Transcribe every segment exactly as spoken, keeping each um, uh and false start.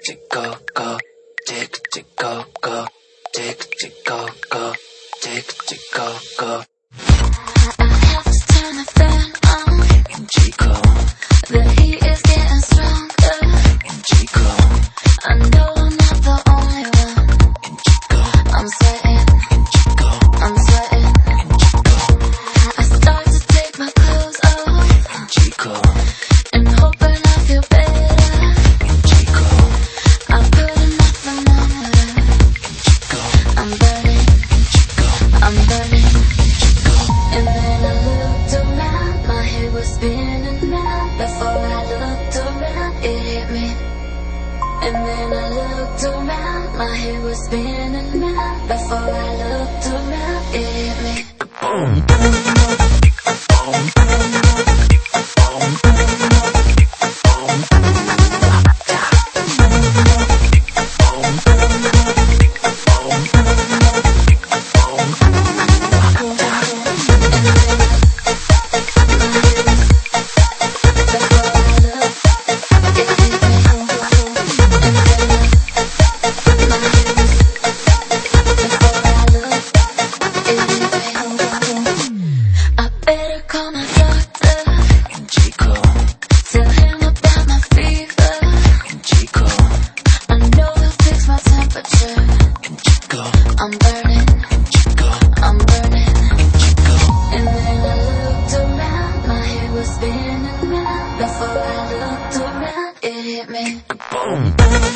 tick go go, tick tick go go, tick tick go go, tick tick go go. I have to turn the fan on in Chico. The heat is getting stronger in Chico. I know I'm not the only one in Chico. I'm sweating in Chico. I'm sweating in Chico. I start to take my clothes off in Chico. and hoping I feel better in Chico. I put in my thermometer in Chico. I'm burning in Chico. I'm burning in Chico. And then I looked around, my head was spinning round. Before I looked around, it hit me. And then I looked around, my head was spinning round. Before I looked around, it hit me. Boom. Call my doctor in Chico. Tell him about my fever in Chico. I know he'll fix my temperature in Chico. I'm burning in Chico. I'm burning in Chico. And then I looked around, my head was spinning round. Before I looked around, it hit me. Boom.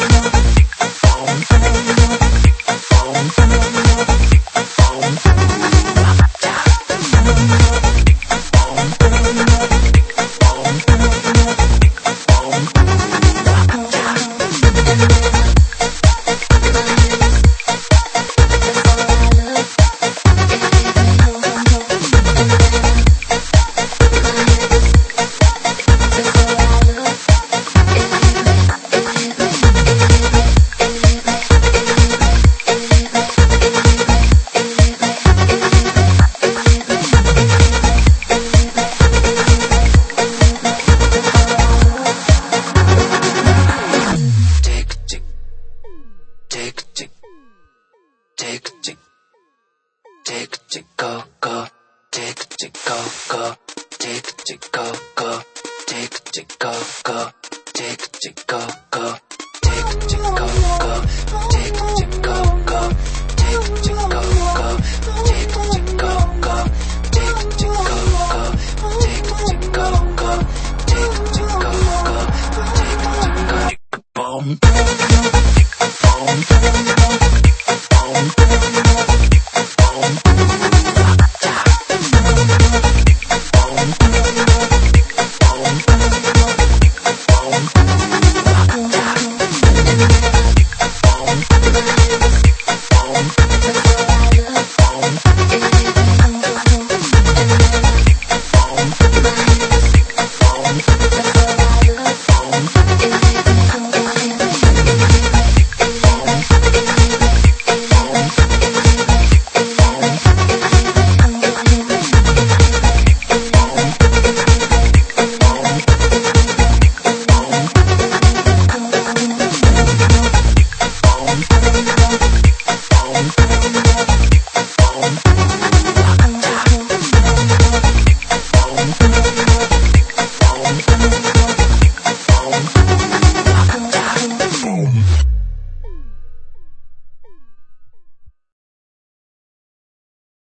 Tick tick, tick tick, tick tick go go, tick tick go go, tick tick go go, tick tick go go, tick tick go go, tick tick go go, tick tick go go, tick tick go go, tick tick go go, tick tick go go, tick tick go go, tick tick go go, tick tick go boom. Boom.